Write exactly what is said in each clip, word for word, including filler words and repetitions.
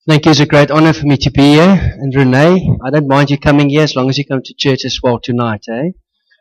Thank you. It's a great honor for me to be here. And Renee, I don't mind you coming here as long as you come to church as well tonight, eh?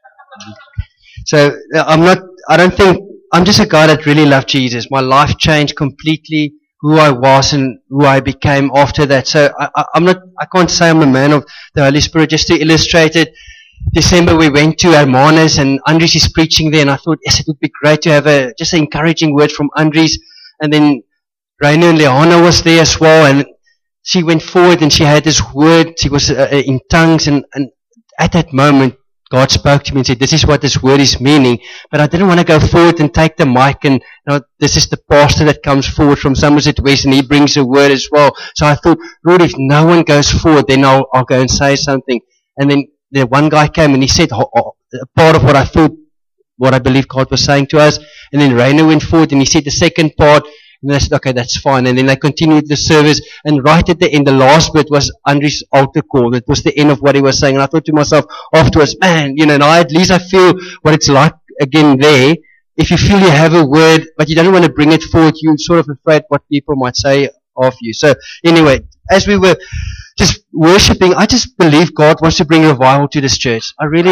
So I'm not, I don't think, I'm just a guy that really loved Jesus. My life changed completely, who I was and who I became after that. So I, I, I'm not, I can't say I'm a man of the Holy Spirit. Just to illustrate it, December we went to Hermanus and Andries is preaching there, and I thought, yes, it would be great to have a, just an encouraging word from Andries. And then Rainer and Leona was there as well, and she went forward and she had this word. She was uh, in tongues, and, and at that moment, God spoke to me and said, this is what this word is meaning. But I didn't want to go forward and take the mic and, you know, this is the pastor that comes forward from Somerset West and he brings a word as well. So I thought, Lord, if no one goes forward, then I'll, I'll go and say something. And then the one guy came and he said oh, oh, part of what I thought, what I believe God was saying to us. And then Rainer went forward and he said the second part. And I said, okay, that's fine. And then I continued the service. And right at the end, the last bit was Andries' altar call. That was the end of what he was saying. And I thought to myself afterwards, man, you know, now at least I feel what it's like again there. If you feel you have a word, but you don't want to bring it forward, you're sort of afraid what people might say of you. So anyway, as we were just worshipping, I just believe God wants to bring revival to this church. I really,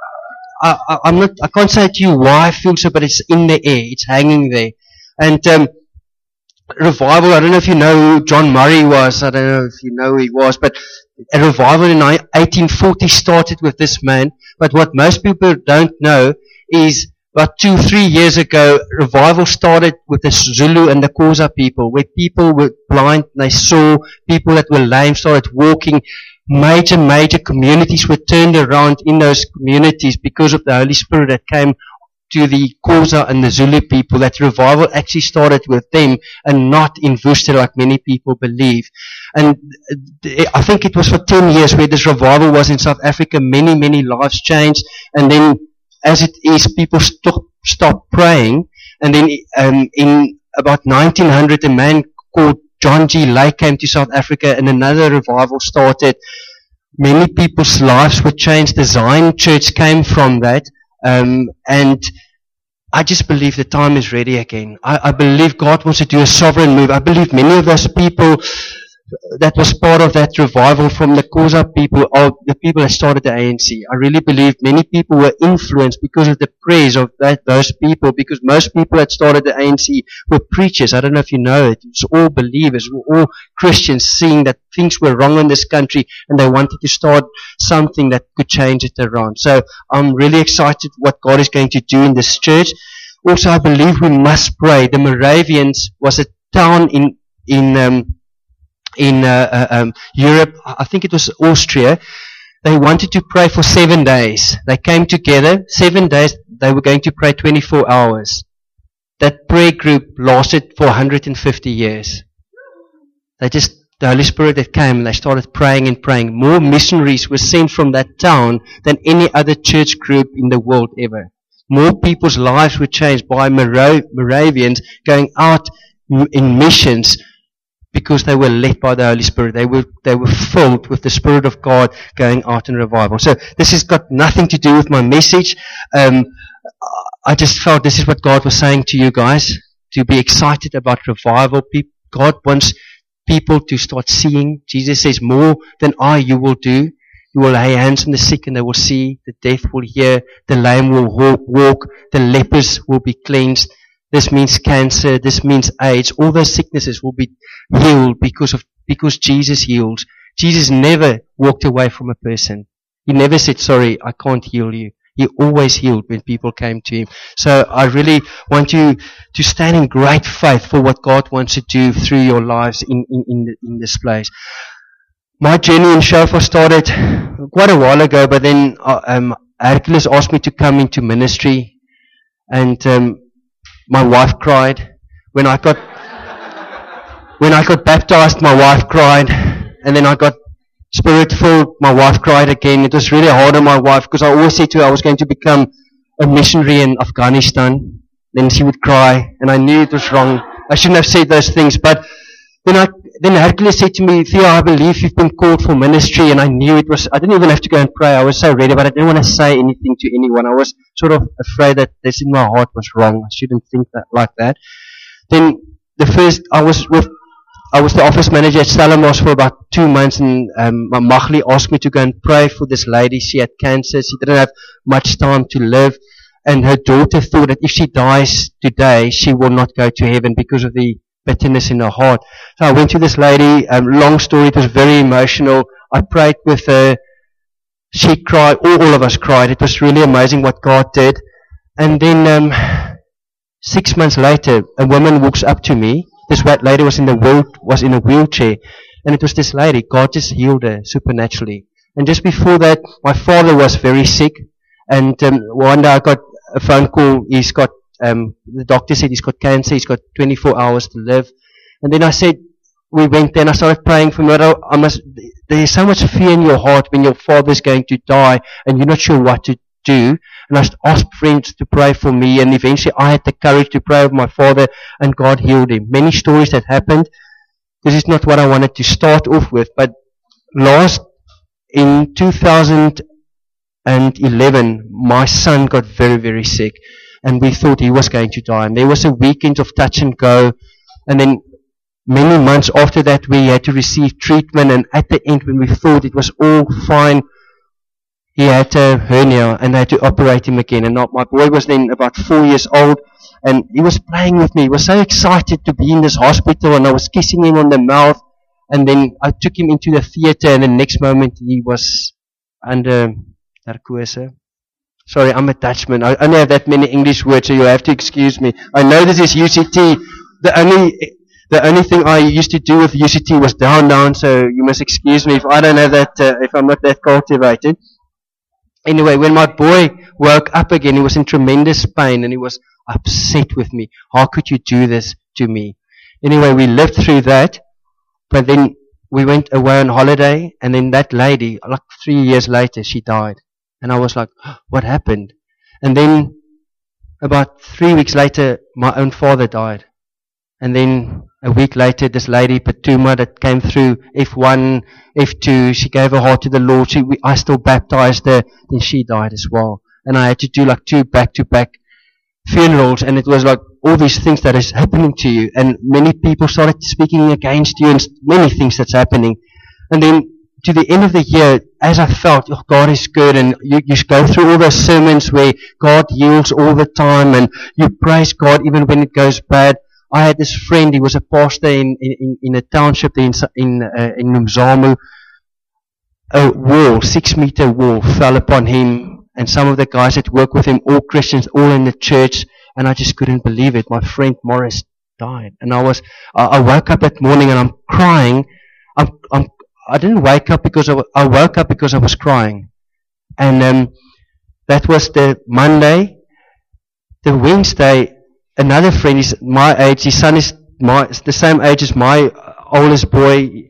I, I, I'm not, I can't say to you why I feel so, but it's in the air. It's hanging there. And, um, revival, I don't know if you know who John Murray was, I don't know if you know who he was, but a revival in eighteen forty started with this man. But what most people don't know is about two, three years ago, revival started with the Zulu and the Xhosa people, where people were blind, they saw, people that were lame started walking. Major, major communities were turned around in those communities because of the Holy Spirit that came to the Xhosa and the Zulu people. That revival actually started with them and not in Worcester like many people believe. And I think it was for ten years where this revival was in South Africa. Many, many lives changed. And then as it is, people stop, stop praying. And then um, in about nineteen hundred, a man called John G. Lake came to South Africa and another revival started. Many people's lives were changed. The Zion Church came from that. Um, and I just believe the time is ready again. I, I believe God wants to do a sovereign move. I believe many of those people that was part of that revival from the Xhosa people are the people that started the A N C. I really believe many people were influenced because of the prayers of that, those people, because most people that started the A N C were preachers. I don't know if you know it. It's all believers, we're all Christians seeing that things were wrong in this country and they wanted to start something that could change it around. So I'm really excited what God is going to do in this church. Also, I believe we must pray. The Moravians was a town in, in, um, in uh, uh, um, Europe, I think it was Austria. They wanted to pray for seven days. They came together, seven days, they were going to pray twenty-four hours. That prayer group lasted for one hundred fifty years. They just, the Holy Spirit that came and they started praying and praying. More missionaries were sent from that town than any other church group in the world ever. More people's lives were changed by Morav- Moravians going out in missions, because they were led by the Holy Spirit. They were, they were filled with the Spirit of God going out in revival. So this has got nothing to do with my message. Um, I just felt this is what God was saying to you guys, to be excited about revival. God wants people to start seeing. Jesus says, more than I you will do. You will lay hands on the sick and they will see. The deaf will hear. The lame will walk. The lepers will be cleansed. This means cancer, this means AIDS. All those sicknesses will be healed because of because Jesus heals. Jesus never walked away from a person. He never said, sorry, I can't heal you. He always healed when people came to him. So I really want you to stand in great faith for what God wants to do through your lives in, in, in, the, in this place. My journey in Shofar started quite a while ago, but then uh, um, Hercules asked me to come into ministry. And um, my wife cried. When I got when I got baptized, my wife cried. And then I got Spirit-filled, my wife cried again. It was really hard on my wife because I always said to her I was going to become a missionary in Afghanistan. Then she would cry, and I knew it was wrong. I shouldn't have said those things. But then I, then Hercules said to me, Theo, I believe you've been called for ministry. And I knew it was, I didn't even have to go and pray. I was so ready, but I didn't want to say anything to anyone. I was sort of afraid that this in my heart was wrong. I shouldn't think that like that. Then the first, I was with, I was the office manager at Stellenbosch for about two months, and um, Magli asked me to go and pray for this lady. She had cancer. She didn't have much time to live, and her daughter thought that if she dies today, she will not go to heaven because of the bitterness in her heart. So I went to this lady. Um, long story. It was very emotional. I prayed with her. She cried. All, all of us cried. It was really amazing what God did. And then um, six months later, a woman walks up to me. This white lady was in the wheel, was in a wheelchair, and it was this lady. God just healed her supernaturally. And just before that, my father was very sick, and um, one day I got a phone call. He's got um, the doctor said he's got cancer. He's got twenty-four hours to live. And then I said, we went there and I started praying for him. I, I must. There is so much fear in your heart when your father's going to die, and you're not sure what to do. And I asked friends to pray for me, and eventually I had the courage to pray for my father, and God healed him. Many stories that happened. This is not what I wanted to start off with, but last, in two thousand eleven, my son got very, very sick, and we thought he was going to die. And there was a weekend of touch and go, and then many months after that we had to receive treatment, and at the end when we thought it was all fine, he had a hernia and they had to operate him again. And my boy was then about four years old, and he was playing with me. He was so excited to be in this hospital, and I was kissing him on the mouth. And then I took him into the theater, and the next moment he was under narcose. Sorry, I'm a Dutchman. I only have that many English words, so you have to excuse me. I know this is U C T. The only the only thing I used to do with U C T was down, down. So you must excuse me if I don't have that. Uh, if I'm not that cultivated. Anyway, when my boy woke up again, he was in tremendous pain, and he was upset with me. How could you do this to me? Anyway, we lived through that, but then we went away on holiday, and then that lady, like three years later, she died. And I was like, oh, what happened? And then about three weeks later, my own father died. And then a week later, this lady, Patuma, that came through F one, F two, she gave her heart to the Lord. She, we, I still baptized her. Then she died as well. And I had to do like two back-to-back funerals. And it was like all these things that is happening to you. And many people started speaking against you, and many things that's happening. And then to the end of the year, as I felt, oh, God is good, and you, you go through all those sermons where God heals all the time, and you praise God even when it goes bad. I had this friend, he was a pastor in, in, in a township in, in, uh, in Nomzamo. A wall, six meter wall, fell upon him, and some of the guys that work with him, all Christians, all in the church, and I just couldn't believe it. My friend Morris died, and I was, I, I woke up that morning and I'm crying. I'm, I'm, I didn't wake up because I, I woke up because I was crying. And um, that was the Monday. The Wednesday, another friend is my age, his son is my, the same age as my oldest boy.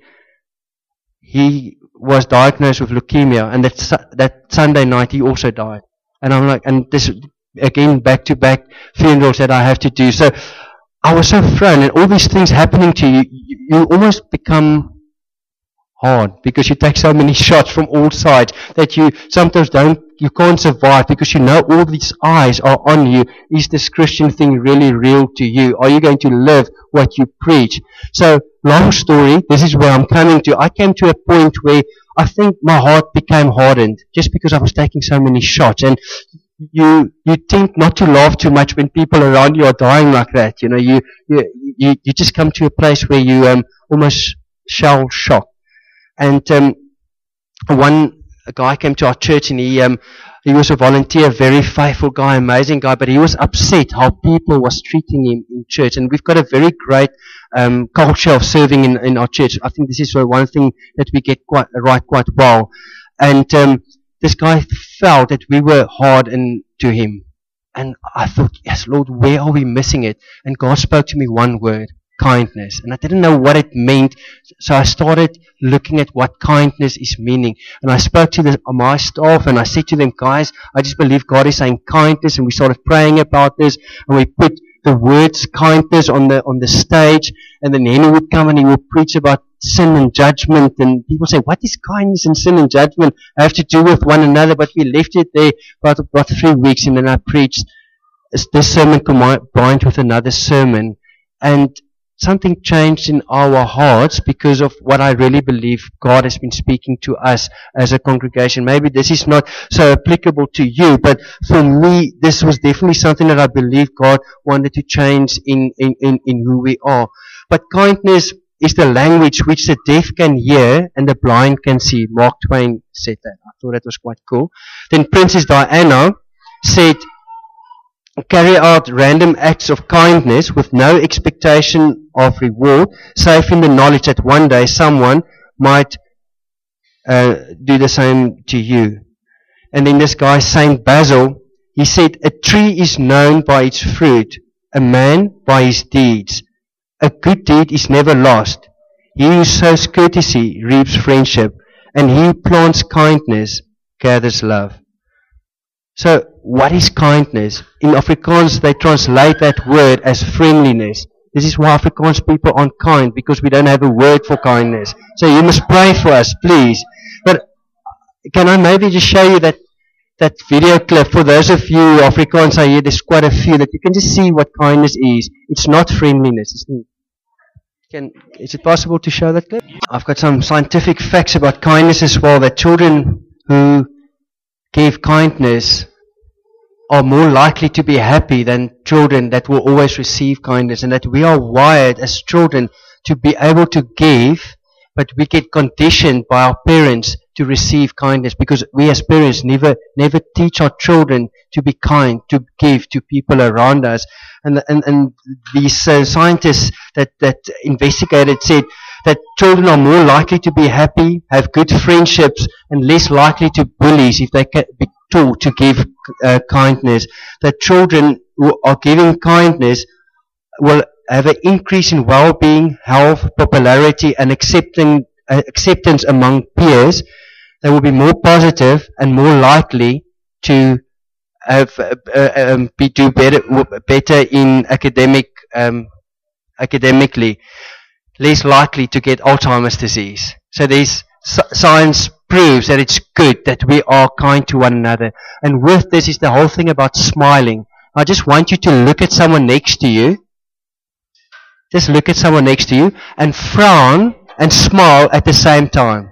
He was diagnosed with leukemia, and that, that Sunday night he also died. And I'm like, and this, again, back to back funerals that I have to do. So I was so thrown, and all these things happening to you, you, you almost become hard, because you take so many shots from all sides that you sometimes don't, you can't survive, because you know all these eyes are on you. Is this Christian thing really real to you? Are you going to live what you preach? So, long story, this is where I'm coming to. I came to a point where I think my heart became hardened, just because I was taking so many shots. And you you think not to laugh too much when people around you are dying like that. You know, you you you, you just come to a place where you um almost shell shock. And um, one a guy came to our church, and he um, he was a volunteer, very faithful guy, amazing guy, but he was upset how people was treating him in church. And we've got a very great um, culture of serving in, in our church. I think this is one thing that we get quite right quite well. And um, this guy felt that we were hard in, to him. And I thought, yes, Lord, where are we missing it? And God spoke to me one word. Kindness. And I didn't know what it meant, so I started looking at what kindness is meaning. And I spoke to the, my staff, and I said to them, guys, I just believe God is saying kindness. And we started praying about this, and we put the words kindness on the on the stage. And then Henry would come and he would preach about sin and judgment. And people say, what is kindness and sin and judgment have to do with one another? But we left it there about, about three weeks, and then I preached this sermon combined with another sermon. And something changed in our hearts because of what I really believe God has been speaking to us as a congregation. Maybe this is not so applicable to you, but for me, this was definitely something that I believe God wanted to change in, in, in, in who we are. But kindness is the language which the deaf can hear and the blind can see. Mark Twain said that. I thought that was quite cool. Then Princess Diana said, carry out random acts of kindness with no expectation of reward, save in the knowledge that one day someone might uh, do the same to you. And then this guy, Saint Basil, he said, a tree is known by its fruit, a man by his deeds. A good deed is never lost. He who sows courtesy reaps friendship, and he who plants kindness gathers love. So, what is kindness? In Afrikaans, they translate that word as friendliness. This is why Afrikaans people aren't kind, because we don't have a word for kindness. So you must pray for us, please. But can I maybe just show you that, that video clip? For those of you Afrikaans are here, there's quite a few that you can just see what kindness is. It's not friendliness. It's not. Can, is it possible to show that clip? I've got some scientific facts about kindness as well, that children who give kindness are more likely to be happy than children that will always receive kindness, and that we are wired as children to be able to give, but we get conditioned by our parents to receive kindness, because we as parents never never teach our children to be kind, to give to people around us. And and, and these uh, scientists that, that investigated said that children are more likely to be happy, have good friendships, and less likely to bullies if they can be taught to give uh, kindness. That children who are giving kindness will have an increase in well-being, health, popularity, and accepting, uh, acceptance among peers. They will be more positive and more likely to have, uh, uh, um, be, do better, better in academic, um, academically. Less likely to get Alzheimer's disease. So there's science proves that it's good that we are kind to one another. And with this is the whole thing about smiling. I just want you to look at someone next to you. Just look at someone next to you and frown and smile at the same time.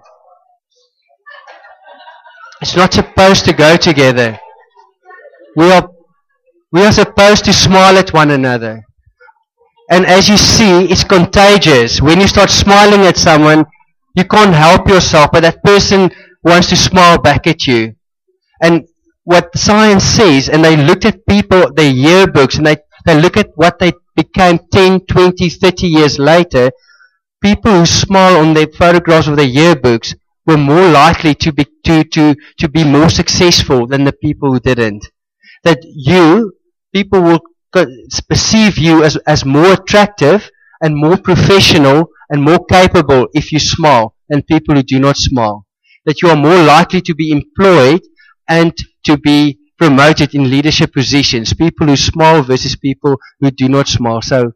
It's not supposed to go together. We are, we are supposed to smile at one another. And as you see, it's contagious. When you start smiling at someone, you can't help yourself, but that person wants to smile back at you. And what science says, and they looked at people, their yearbooks, and they, they look at what they became ten, twenty, thirty years later, people who smile on their photographs of their yearbooks were more likely to be, to, to, to be more successful than the people who didn't. That you, people will perceive you as, as more attractive and more professional and more capable if you smile than people who do not smile. That you are more likely to be employed and to be promoted in leadership positions. People who smile versus people who do not smile. So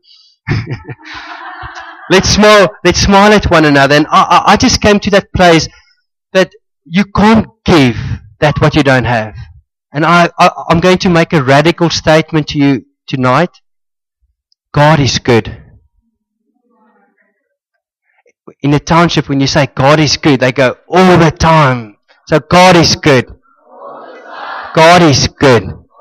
let's smile. Let's smile at one another. And I, I just came to that place that you can't give that what you don't have. And I, I, I'm going to make a radical statement to you tonight. God is good. In a township, when you say God is good, they go all the time. So God is good. God is good.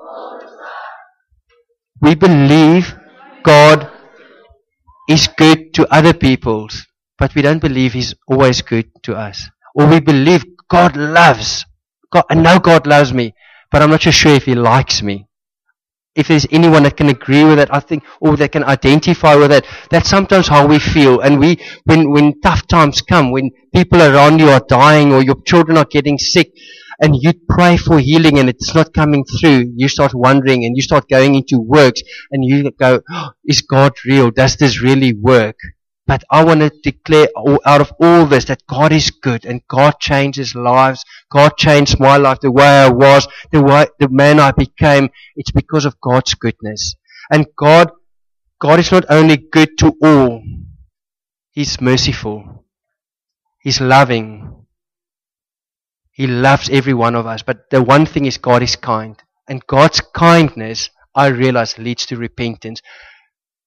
We believe God is good to other peoples, but we don't believe He's always good to us. Or we believe God loves. God, I know God loves me, but I'm not so sure if He likes me. If there's anyone that can agree with it, I think, or that can identify with it, that's sometimes how we feel. And we, when, when tough times come, when people around you are dying or your children are getting sick, and you pray for healing and it's not coming through, you start wondering and you start going into works and you go, oh, is God real? Does this really work? But I want to declare out of all this that God is good and God changes lives. God changed my life, the way I was, the way, the man I became. It's because of God's goodness. And God, God is not only good to all. He's merciful. He's loving. He loves every one of us. But the one thing is God is kind. And God's kindness, I realize, leads to repentance.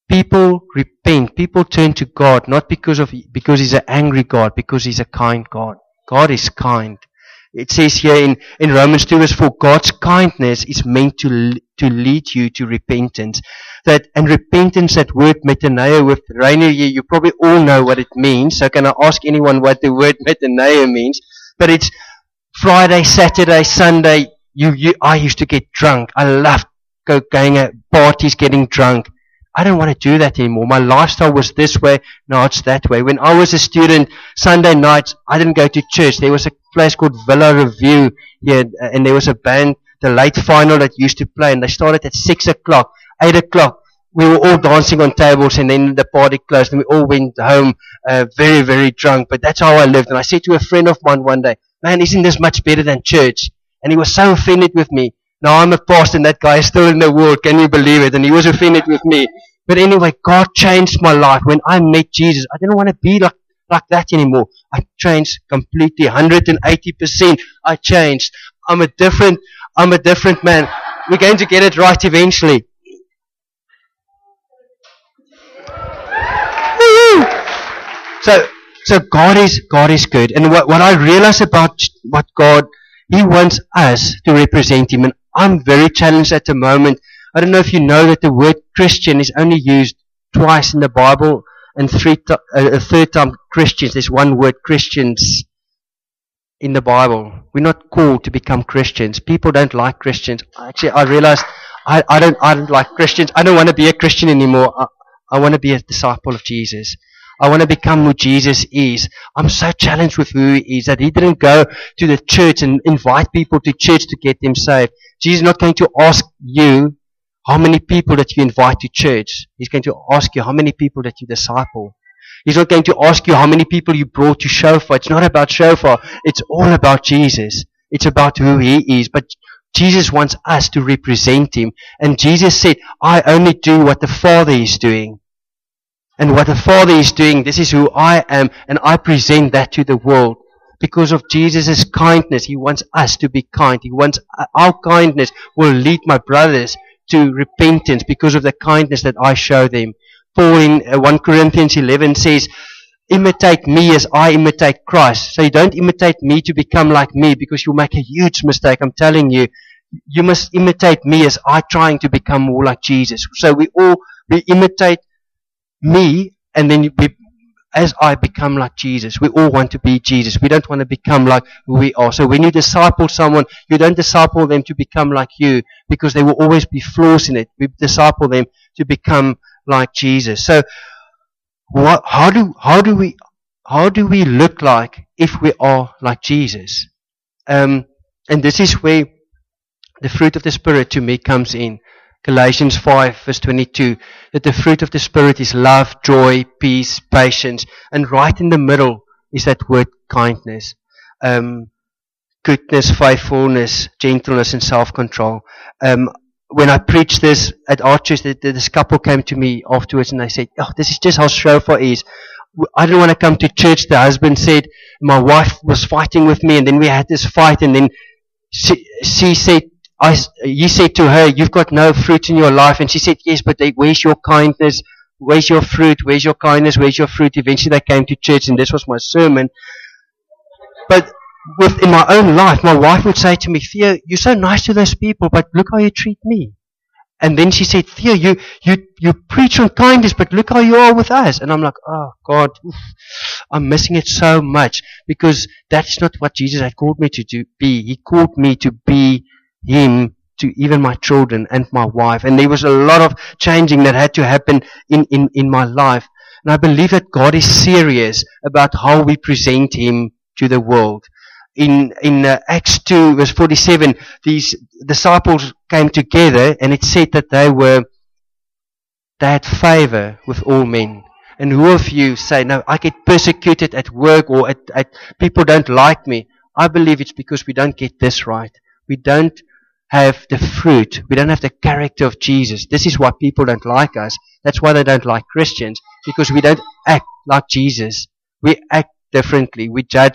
people repent. People turn to God, not because of because He's an angry God, because He's a kind God. God is kind. It says here in, in Romans two verse four, God's kindness is meant to to lead you to repentance. That and repentance, that word metanoia with Rainer here, you probably all know what it means. So can I ask anyone what the word metanoia means? But it's Friday, Saturday, Sunday. You, you, I used to get drunk. I loved go, going at parties, getting drunk. I don't want to do that anymore. My lifestyle was this way, now it's that way. When I was a student, Sunday nights, I didn't go to church. There was a place called Villa Review here, and there was a band, the Late Final, that used to play, and they started at six o'clock, eight o'clock. We were all dancing on tables, and then the party closed, and we all went home uh, very, very drunk. But that's how I lived. And I said to a friend of mine one day, man, isn't this much better than church? And he was so offended with me. Now I'm a pastor and that guy is still in the world. Can you believe it? And he was offended with me. But anyway, God changed my life. When I met Jesus, I didn't want to be like, like that anymore. I changed completely, one hundred eighty percent. I changed. I'm a different, I'm a different man. We're going to get it right eventually. So, so God is, God is good. And what, what I realize about what God, He wants us to represent Him. And I'm very challenged at the moment. I don't know if you know that the word Christian is only used twice in the Bible, and three to, uh, a third time Christians. There's one word Christians in the Bible. We're not called to become Christians. People don't like Christians. Actually, I realized I, I don't I don't like Christians. I don't want to be a Christian anymore. I, I want to be a disciple of Jesus. I want to become who Jesus is. I'm so challenged with who He is, that He didn't go to the church and invite people to church to get them saved. Jesus is not going to ask you how many people that you invite to church. He's going to ask you how many people that you disciple. He's not going to ask you how many people you brought to Shofar. It's not about Shofar. It's all about Jesus. It's about who He is. But Jesus wants us to represent Him. And Jesus said, I only do what the Father is doing. And what the Father is doing, this is who I am, and I present that to the world. Because of Jesus' kindness, He wants us to be kind. He wants our kindness will lead my brothers to repentance because of the kindness that I show them. Paul in First Corinthians eleven says, imitate me as I imitate Christ. So you don't imitate me to become like me, because you'll make a huge mistake. I'm telling you, you must imitate me as I trying to become more like Jesus. So we all, we imitate me, and then we, as I become like Jesus. We all want to be Jesus. We don't want to become like who we are. So when you disciple someone, you don't disciple them to become like you, because there will always be flaws in it. We disciple them to become like Jesus. So what, how do how do we how do we look like if we are like Jesus? Um, and this is where the fruit of the Spirit to me comes in. Galatians five verse twenty-two, that the fruit of the Spirit is love, joy, peace, patience, and right in the middle is that word kindness, um, goodness, faithfulness, gentleness, and self-control. Um, when I preached this at our church, this couple came to me afterwards and they said, oh, this is just how Shofar is. I didn't want to come to church. The husband said, my wife was fighting with me, and then we had this fight, and then she, she said, I, he said to her, you've got no fruit in your life. And she said, yes, but they, where's your kindness? Where's your fruit? Where's your kindness? Where's your fruit? Eventually they came to church, and this was my sermon. But within my own life, my wife would say to me, Theo, you're so nice to those people, but look how you treat me. And then she said, Theo, you, you, you preach on kindness, but look how you are with us. And I'm like, oh God, oof, I'm missing it so much, because that's not what Jesus had called me to do, be. He called me to be Him to even my children and my wife. And there was a lot of changing that had to happen in, in, in my life. And I believe that God is serious about how we present Him to the world. In, in uh, Acts two verse forty-seven, these disciples came together, and it said that they were, they had favor with all men. And who of you say, no, I get persecuted at work, or at, at people don't like me? I believe it's because we don't get this right. We don't have the fruit. We don't have the character of Jesus. This is why people don't like us. That's why they don't like Christians, because we don't act like Jesus. We act differently. We judge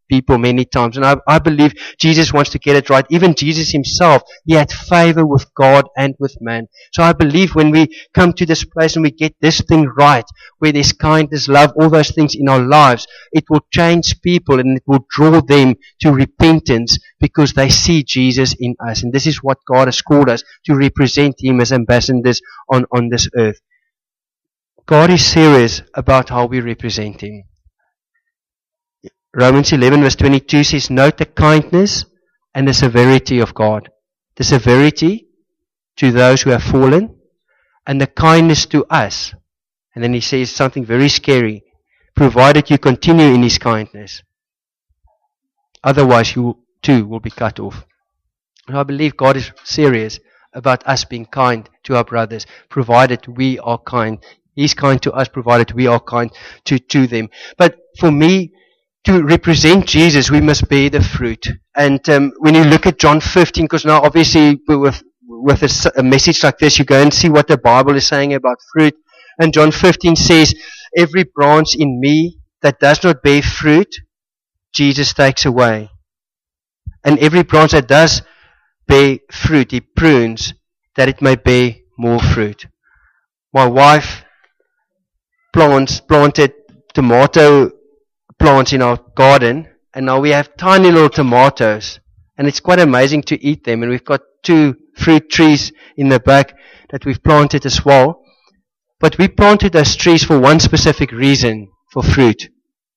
people many times. And I, I believe Jesus wants to get it right. Even Jesus himself, he had favor with God and with man. So I believe when we come to this place and we get this thing right, where there's kindness, love, all those things in our lives, it will change people and it will draw them to repentance because they see Jesus in us. And this is what God has called us, to represent him as ambassadors on, on this earth. God is serious about how we represent him. Romans eleven verse twenty-two says, note the kindness and the severity of God. The severity to those who have fallen, and the kindness to us. And then he says something very scary. Provided you continue in his kindness. Otherwise you too will be cut off. And I believe God is serious about us being kind to our brothers, provided we are kind. He's kind to us, provided we are kind to, to them. But for me, to represent Jesus, we must bear the fruit. And um, when you look at John fifteen, because now obviously with, with a, a message like this, you go and see what the Bible is saying about fruit. And John fifteen says, every branch in me that does not bear fruit, Jesus takes away. And every branch that does bear fruit, he prunes, that it may bear more fruit. My wife plants, planted tomato plants in our garden, and now we have tiny little tomatoes, and it's quite amazing to eat them. And we've got two fruit trees in the back that we've planted as well. But we planted those trees for one specific reason, for fruit.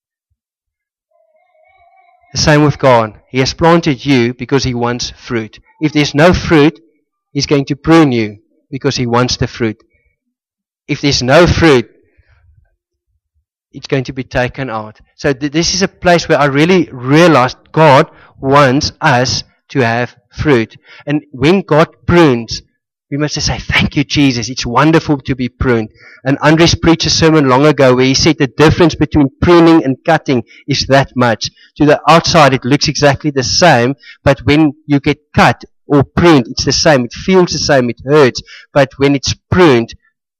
The same with God. He has planted you because he wants fruit. If there's no fruit, he's going to prune you because he wants the fruit. If there's no fruit, it's going to be taken out. So th- this is a place where I really realized God wants us to have fruit. And when God prunes, we must just say, thank you, Jesus. It's wonderful to be pruned. And Andres preached a sermon long ago where he said the difference between pruning and cutting is that much. To the outside, it looks exactly the same, but when you get cut or pruned, it's the same. It feels the same. It hurts. But when it's pruned,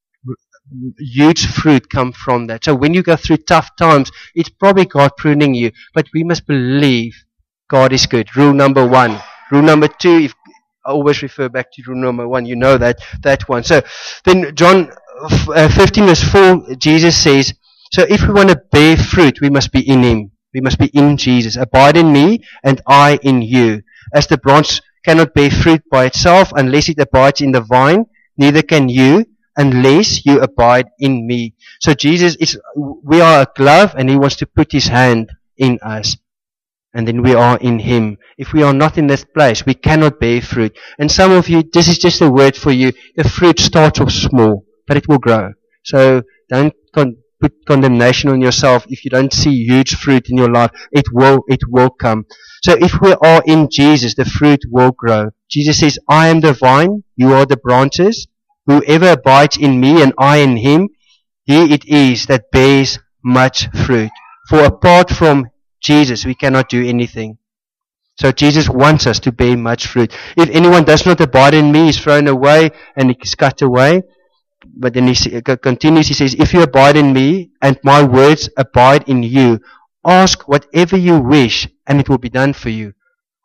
huge fruit come from that. So when you go through tough times, it's probably God pruning you. But we must believe God is good. Rule number one. Rule number two, if I always refer back to rule number one. You know that, that one. So then John fifteen verse four, Jesus says, so if we want to bear fruit, we must be in him. We must be in Jesus. Abide in me and I in you. As the branch cannot bear fruit by itself unless it abides in the vine, neither can you unless you abide in me. So Jesus is, we are a glove and he wants to put his hand in us. And then we are in him. If we are not in this place, we cannot bear fruit. And some of you, this is just a word for you. The fruit starts off small, but it will grow. So don't con- put condemnation on yourself if you don't see huge fruit in your life. It will, it will come. So if we are in Jesus, the fruit will grow. Jesus says, I am the vine, you are the branches. Whoever abides in me and I in him, he it is that bears much fruit. For apart from Jesus, we cannot do anything. So Jesus wants us to bear much fruit. If anyone does not abide in me, he is thrown away and he is cut away. But then he continues, he says, if you abide in me and my words abide in you, ask whatever you wish and it will be done for you.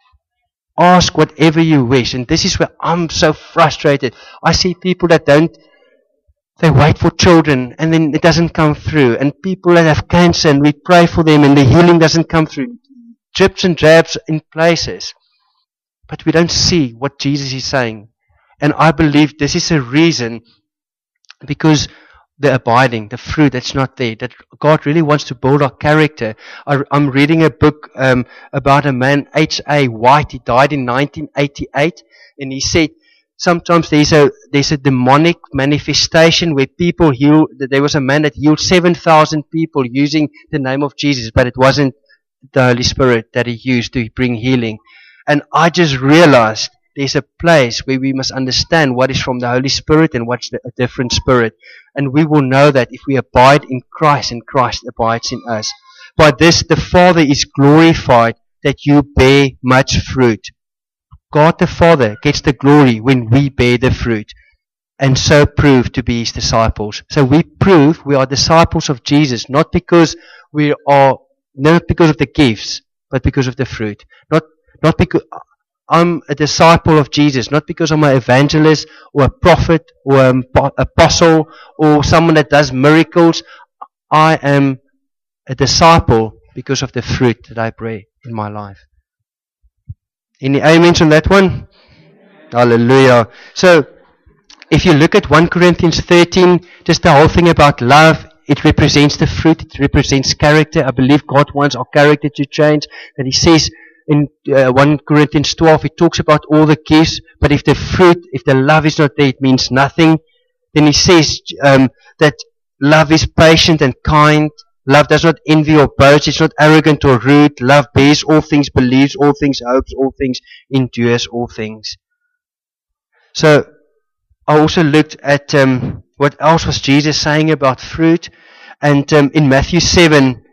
Ask whatever you wish. And this is where I'm so frustrated. I see people that don't, they wait for children and then it doesn't come through. And people that have cancer and we pray for them and the healing doesn't come through. Drips and drabs in places. But we don't see what Jesus is saying. And I believe this is a reason, because the abiding, the fruit that's not there, that God really wants to build our character. I, I'm reading a book um, about a man, H A White. He died in nineteen eighty-eight, and he said sometimes there's a there's a demonic manifestation where people heal. There was a man that healed seven thousand people using the name of Jesus, but it wasn't the Holy Spirit that he used to bring healing. And I just realized there's a place where we must understand what is from the Holy Spirit and what's the, a different spirit. And we will know that if we abide in Christ and Christ abides in us. By this, the Father is glorified that you bear much fruit. God the Father gets the glory when we bear the fruit. And so prove to be his disciples. So we prove we are disciples of Jesus, not because we are, not because of the gifts, but because of the fruit. Not, not because I'm a disciple of Jesus, not because I'm an evangelist or a prophet or an apostle or someone that does miracles. I am a disciple because of the fruit that I bear in my life. Any amens on that one? Hallelujah. So, if you look at First Corinthians thirteen, just the whole thing about love, it represents the fruit, it represents character. I believe God wants our character to change. And He says in uh, First Corinthians twelve, it talks about all the gifts, but if the fruit, if the love is not there, it means nothing. Then He says um, that love is patient and kind. Love does not envy or boast. It's not arrogant or rude. Love bears all things, believes all things, hopes all things, endures all things. So, I also looked at um, what else was Jesus saying about fruit. And um, in Matthew seven,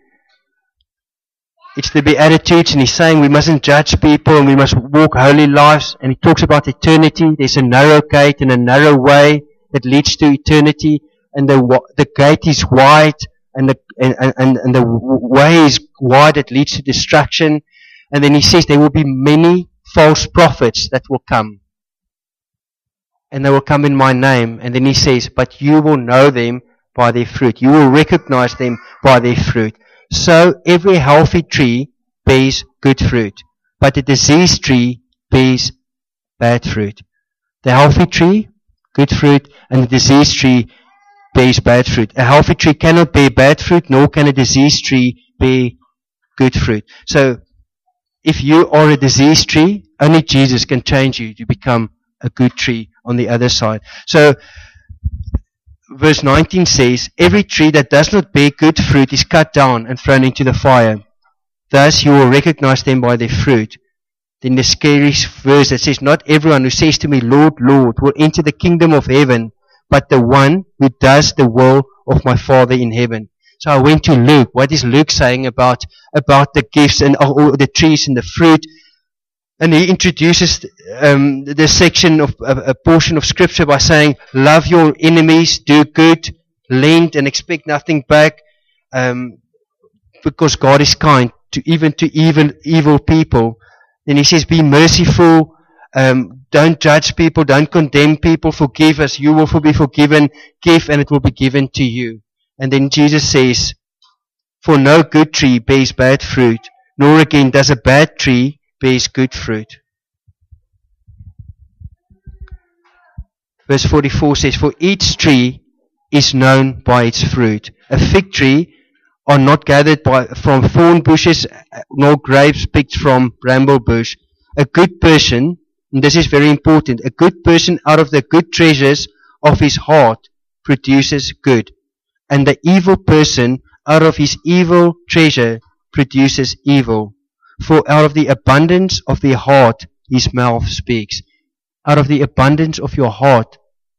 it's the Beatitudes, and He's saying we mustn't judge people and we must walk holy lives. And He talks about eternity. There's a narrow gate and a narrow way that leads to eternity. And the the gate is wide, and the and, and, and the way is wide that leads to destruction. And then He says there will be many false prophets that will come. And they will come in my name. And then He says, but you will know them by their fruit. You will recognize them by their fruit. So every healthy tree bears good fruit, but a diseased tree bears bad fruit. The healthy tree, good fruit, and the diseased tree bears bad fruit. A healthy tree cannot bear bad fruit, nor can a diseased tree bear good fruit. So if you are a diseased tree, only Jesus can change you to become a good tree on the other side. So verse nineteen says, every tree that does not bear good fruit is cut down and thrown into the fire. Thus you will recognize them by their fruit. Then the scary verse that says, not everyone who says to me, Lord, Lord, will enter the kingdom of heaven, but the one who does the will of my Father in heaven. So I went to Luke. What is Luke saying about, about the gifts and all the trees and the fruit? And he introduces um, the section of a, a portion of Scripture by saying, love your enemies, do good, lend and expect nothing back, um, because God is kind to even to evil evil people. Then he says, be merciful, um, don't judge people, don't condemn people, forgive as you will be forgiven, give and it will be given to you. And then Jesus says, for no good tree bears bad fruit, nor again does a bad tree bears good fruit. Verse forty-four says, for each tree is known by its fruit. A fig tree are not gathered by, from thorn bushes, nor grapes picked from bramble bush. A good person, and this is very important, a good person out of the good treasures of his heart produces good. And the evil person out of his evil treasure produces evil. For out of the abundance of the heart his mouth speaks. Out of the abundance of your heart,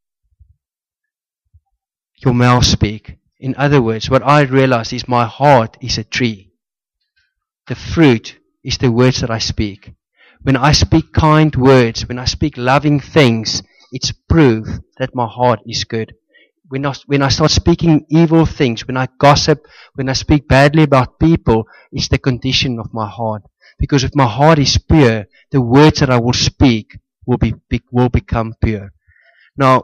your mouth speaks. In other words, what I realized is my heart is a tree. The fruit is the words that I speak. When I speak kind words, when I speak loving things, it's proof that my heart is good. When I, when I start speaking evil things, when I gossip, when I speak badly about people, it's the condition of my heart. Because if my heart is pure, the words that I will speak will be, be will become pure. Now,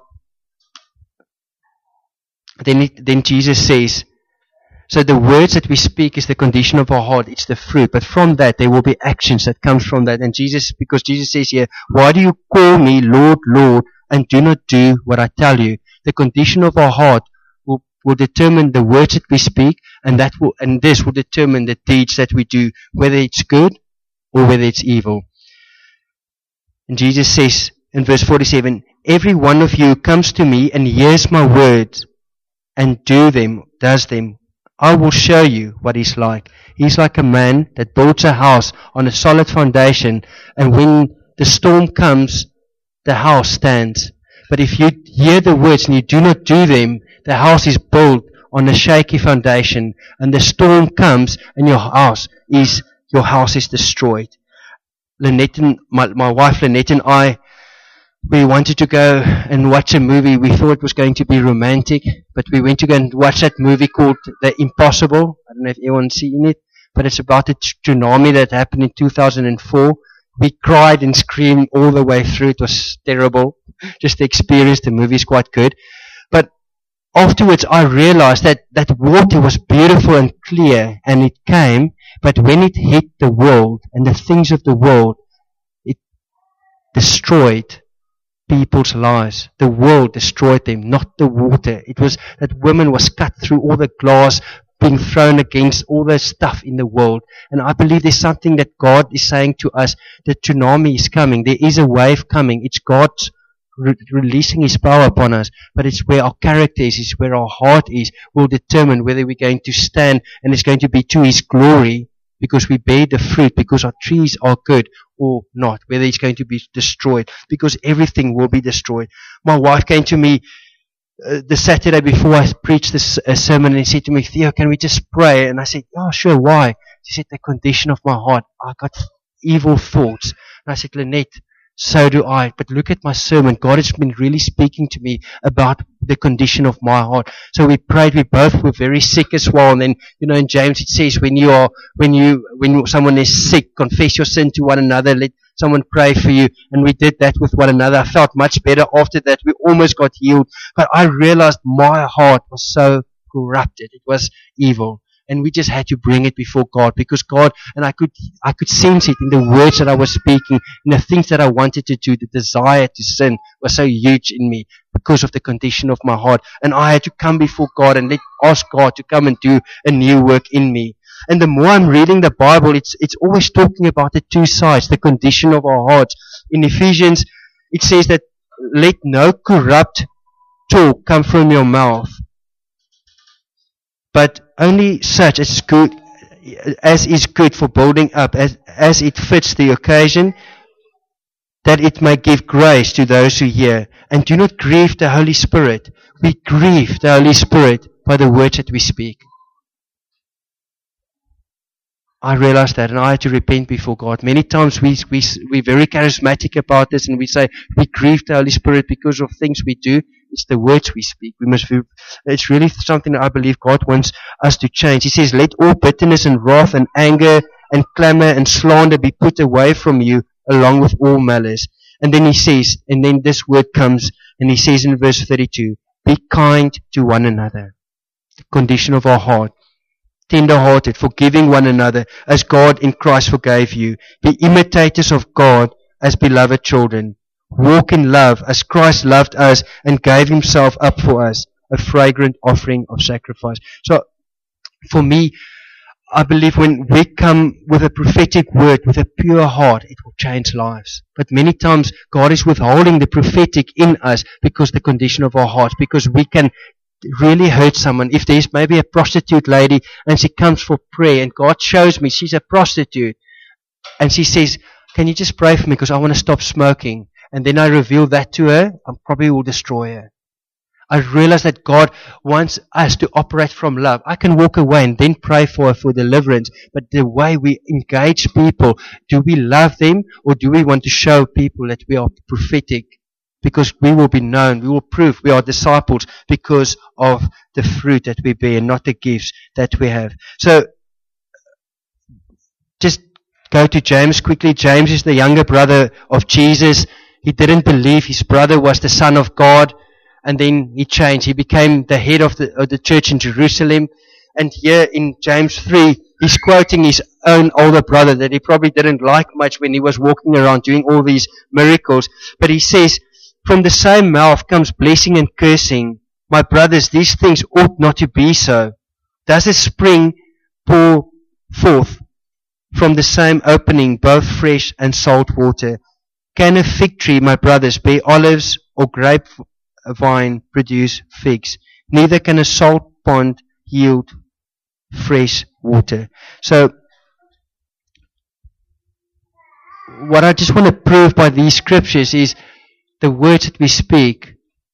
then it, then Jesus says, so the words that we speak is the condition of our heart, it's the fruit. But from that, there will be actions that comes from that. And Jesus, because Jesus says here, why do you call me Lord, Lord, and do not do what I tell you? The condition of our heart will, will determine the words that we speak, and that will, and this will determine the deeds that we do, whether it's good or whether it's evil. And Jesus says in verse forty-seven, every one of you comes to me and hears my words and do them, does them, I will show you what he's like. He's like a man that builds a house on a solid foundation, and when the storm comes, the house stands. But if you hear the words and you do not do them, the house is built on a shaky foundation, and the storm comes and your house is your house is destroyed. Lynette and my, my wife Lynette and I, we wanted to go and watch a movie. We thought it was going to be romantic, but we went to go and watch that movie called The Impossible. I don't know if anyone's seen it, but it's about the tsunami that happened in two thousand four. We cried and screamed all the way through. It was terrible. Just the experience, the movie is quite good. But afterwards I realized that that water was beautiful and clear, and it came, but when it hit the world and the things of the world, it destroyed people's lives. The world destroyed them, not the water. It was that woman was cut through all the glass, being thrown against all the stuff in the world. And I believe there's something that God is saying to us. The tsunami is coming. There is a wave coming. It's God's re- releasing His power upon us. But it's where our character is, it's where our heart is, will determine whether we're going to stand, and it's going to be to His glory, because we bear the fruit, because our trees are good, or not, whether it's going to be destroyed, because everything will be destroyed. My wife came to me uh, the Saturday before I preached this uh, sermon, and said to me, Theo, can we just pray? And I said, oh sure, why? She said, the condition of my heart, I got evil thoughts. And I said, Lynette, so do I. But look at my sermon. God has been really speaking to me about the condition of my heart. So we prayed. We both were very sick as well. And then, you know, in James it says, when you are, when you, when someone is sick, confess your sin to one another. Let someone pray for you. And we did that with one another. I felt much better after that. We almost got healed. But I realized my heart was so corrupted. It was evil. And we just had to bring it before God, because God, and I could, I could sense it in the words that I was speaking, in the things that I wanted to do. The desire to sin was so huge in me because of the condition of my heart. And I had to come before God and let, ask God to come and do a new work in me. And the more I'm reading the Bible, it's, it's always talking about the two sides, the condition of our hearts. In Ephesians, it says that let no corrupt talk come from your mouth, but only such as good, as is good for building up, as, as it fits the occasion, that it may give grace to those who hear. And do not grieve the Holy Spirit. We grieve the Holy Spirit by the words that we speak. I realized that, and I had to repent before God. Many times we, we, we're very charismatic about this, and we say we grieve the Holy Spirit because of things we do. It's the words we speak. We must. It's really something that I believe God wants us to change. He says, let all bitterness and wrath and anger and clamor and slander be put away from you, along with all malice. And then he says, and then this word comes, and he says in verse thirty-two, be kind to one another. The condition of our heart. Tender-hearted, forgiving one another, as God in Christ forgave you. Be imitators of God as beloved children. Walk in love as Christ loved us and gave Himself up for us, a fragrant offering of sacrifice. So, for me, I believe when we come with a prophetic word, with a pure heart, it will change lives. But many times, God is withholding the prophetic in us because the condition of our hearts, because we can really hurt someone. If there's maybe a prostitute lady and she comes for prayer and God shows me she's a prostitute and she says, can you just pray for me because I want to stop smoking? And then I reveal that to her, I probably will destroy her. I realize that God wants us to operate from love. I can walk away and then pray for her for deliverance, but the way we engage people, do we love them or do we want to show people that we are prophetic? Because we will be known, we will prove we are disciples because of the fruit that we bear, not the gifts that we have. So, just go to James quickly. James is the younger brother of Jesus. He didn't believe his brother was the Son of God, and then he changed. He became the head of the, of the church in Jerusalem. And here in James three, he's quoting his own older brother that he probably didn't like much when he was walking around doing all these miracles. But he says, from the same mouth comes blessing and cursing. My brothers, these things ought not to be so. Does a spring pour forth from the same opening both fresh and salt water? Can a fig tree, my brothers, bear olives, or grapevine produce figs? Neither can a salt pond yield fresh water. So, what I just want to prove by these scriptures is the words that we speak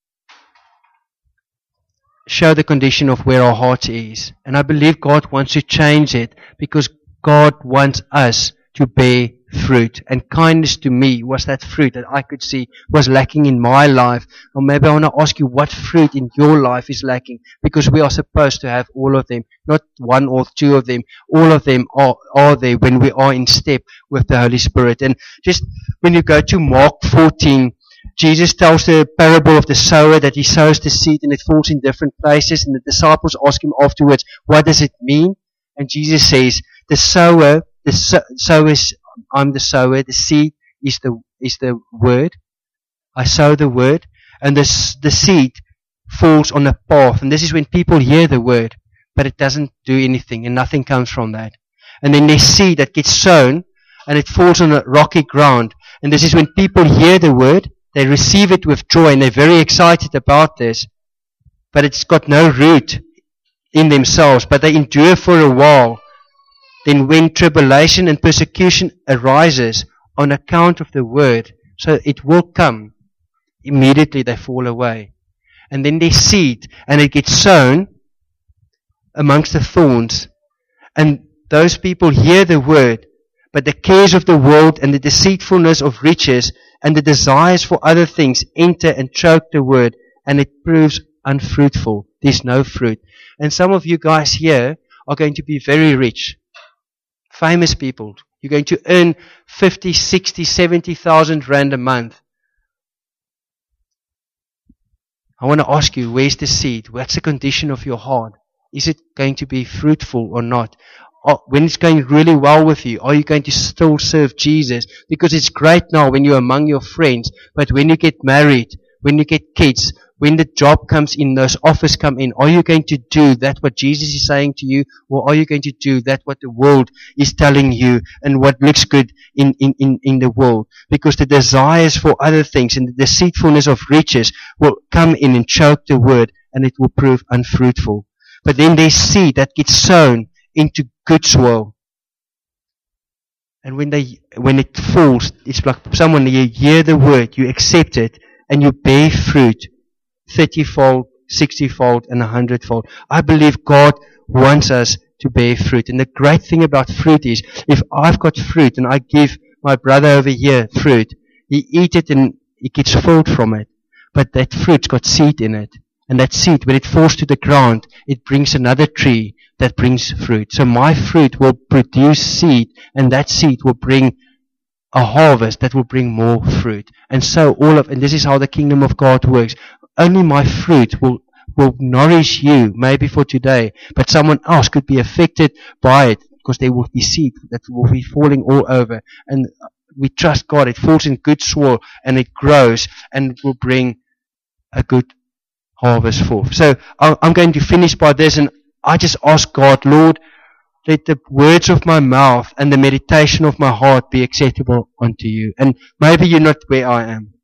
show the condition of where our heart is. And I believe God wants to change it because God wants us to bear fruit. And kindness to me was that fruit that I could see was lacking in my life. Or maybe I want to ask you what fruit in your life is lacking, because we are supposed to have all of them, not one or two of them. All of them are, are there when we are in step with the Holy Spirit. And just when you go to Mark fourteen, Jesus tells the parable of the sower, that he sows the seed and it falls in different places, and the disciples ask him afterwards, what does it mean? And Jesus says, the sower, the so- sower is, I'm the sower, the seed is the is the word. I sow the word, and the, the seed falls on a path, and this is when people hear the word, but it doesn't do anything, and nothing comes from that. And then there's seed that gets sown, and it falls on a rocky ground, and this is when people hear the word, they receive it with joy, and they're very excited about this, but it's got no root in themselves, but they endure for a while. Then when tribulation and persecution arises on account of the word, so it will come, immediately they fall away. And then there's seed, and it gets sown amongst the thorns, and those people hear the word, but the cares of the world and the deceitfulness of riches and the desires for other things enter and choke the word, and it proves unfruitful. There's no fruit. And some of you guys here are going to be very rich, famous people. You're going to earn fifty, sixty, seventy thousand rand a month. I want to ask you, where's the seed? What's the condition of your heart? Is it going to be fruitful or not? Or when it's going really well with you, are you going to still serve Jesus? Because it's great now when you're among your friends, but when you get married, when you get kids, when the job comes in, those offers come in, are you going to do that what Jesus is saying to you, or are you going to do that what the world is telling you and what looks good in, in, in, in the world? Because the desires for other things and the deceitfulness of riches will come in and choke the word, and it will prove unfruitful. But then there's seed that gets sown into good soil. And when they, when it falls, it's like someone, you hear the word, you accept it, and you bear fruit, thirty-fold, sixty-fold, and a hundred-fold. I believe God wants us to bear fruit. And the great thing about fruit is, if I've got fruit and I give my brother over here fruit, he eats it and he gets filled from it. But that fruit's got seed in it. And that seed, when it falls to the ground, it brings another tree that brings fruit. So my fruit will produce seed, and that seed will bring a harvest that will bring more fruit. And so all of, and this is how the kingdom of God works. Only my fruit will, will nourish you, maybe for today, but someone else could be affected by it, because there will be seed that will be falling all over. And we trust God. It falls in good soil, and it grows, and will bring a good harvest forth. So I'm going to finish by this, and I just ask God, Lord, let the words of my mouth and the meditation of my heart be acceptable unto you. And maybe you're not where I am,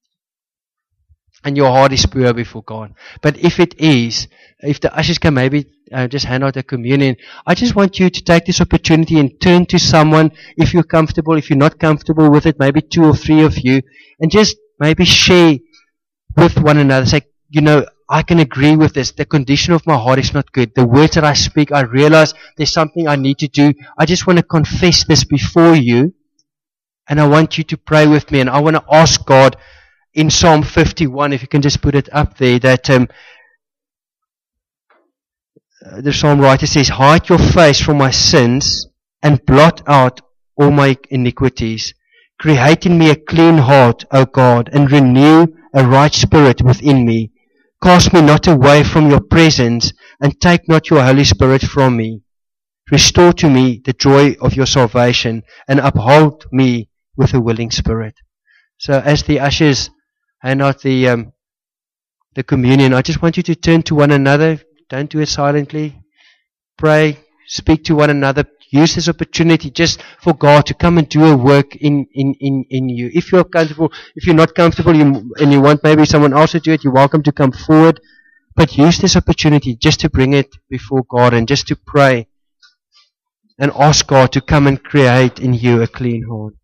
and your heart is pure before God. But if it is, if the ushers can maybe uh, just hand out the communion, I just want you to take this opportunity and turn to someone, if you're comfortable. If you're not comfortable with it, maybe two or three of you, and just maybe share with one another. Say, you know, I can agree with this. The condition of my heart is not good. The words that I speak, I realize there's something I need to do. I just want to confess this before you, and I want you to pray with me. And I want to ask God in Psalm fifty-one, if you can just put it up there, that um, the psalm writer says, hide your face from my sins and blot out all my iniquities. Create in me a clean heart, O God, and renew a right spirit within me. Cast me not away from your presence, and take not your Holy Spirit from me. Restore to me the joy of your salvation, and uphold me with a willing spirit. So as the ushers hand out the um, the communion, I just want you to turn to one another. Don't do it silently. Pray, speak to one another. Use this opportunity just for God to come and do a work in, in, in, in you. If you're comfortable, if you're not comfortable you, and you want maybe someone else to do it, you're welcome to come forward. But use this opportunity just to bring it before God and just to pray and ask God to come and create in you a clean heart.